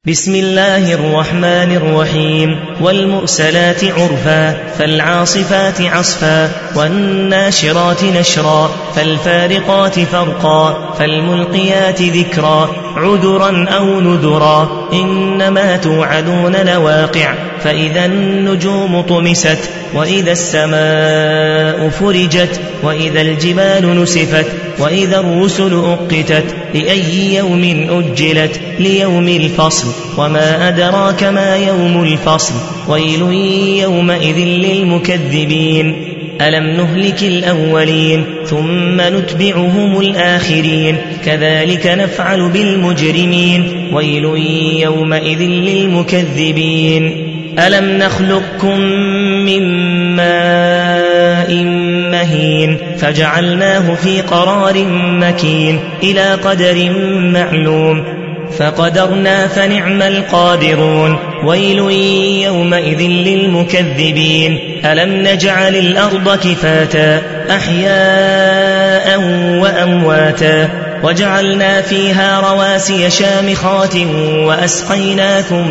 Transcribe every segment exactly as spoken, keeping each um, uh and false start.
بسم الله الرحمن الرحيم والمرسلات عرفا فالعاصفات عصفا والناشرات نشرا فالفارقات فرقا فالملقيات ذكرا عذرا أو نذرا إنما توعدون لواقع فإذا النجوم طمست وإذا السماء فرجت وإذا الجبال نسفت وإذا الرسل أقتت لأي يوم أجلت ليوم الفصل وما أدراك ما يوم الفصل ويل يومئذ للمكذبين ألم نهلك الأولين ثم نتبعهم الآخرين كذلك نفعل بالمجرمين ويل يومئذ للمكذبين ألم نخلقكم من ماء مهين فجعلناه في قرار مكين إلى قدر معلوم فقدرنا فنعم القادرون ويل يومئذ للمكذبين ألم نجعل الأرض كفاتا أحياء وأمواتا وجعلنا فيها رواسي شامخات وأسقيناكم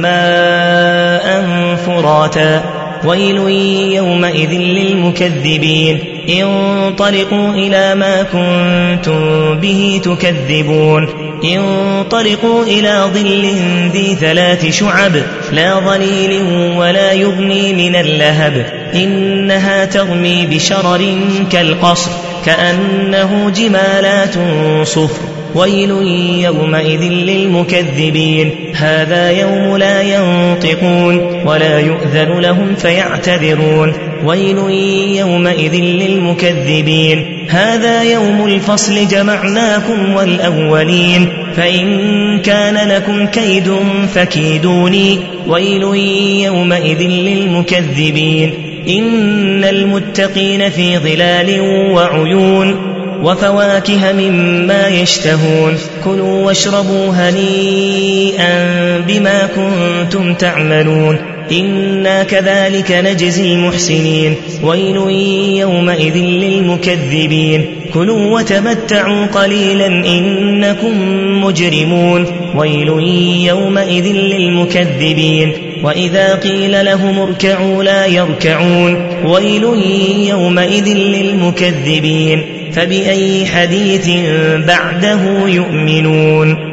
ماء فراتا ويل يومئذ للمكذبين انطلقوا إلى ما كنتم به تكذبون انطلقوا إلى ظل ذي ثلاث شعب لا ظليل ولا يغني من اللهب إنها ترمي بشرر كالقصر كأنه جمالات صفر ويل يومئذ للمكذبين هذا يوم لا ينطقون ولا يؤذن لهم فيعتذرون ويل يومئذ للمكذبين هذا يوم الفصل جمعناكم والأولين فإن كان لكم كيد فكيدوني ويل يومئذ للمكذبين إن المتقين في ظلال وعيون وفواكه مما يشتهون كلوا واشربوا هنيئا بما كنتم تعملون إنا كذلك نجزي المحسنين ويل يومئذ للمكذبين كلوا وتمتعوا قليلا إنكم مجرمون ويل يومئذ للمكذبين وإذا قيل لهم اركعوا لا يركعون ويل يومئذ للمكذبين فبأي حديث بعده يؤمنون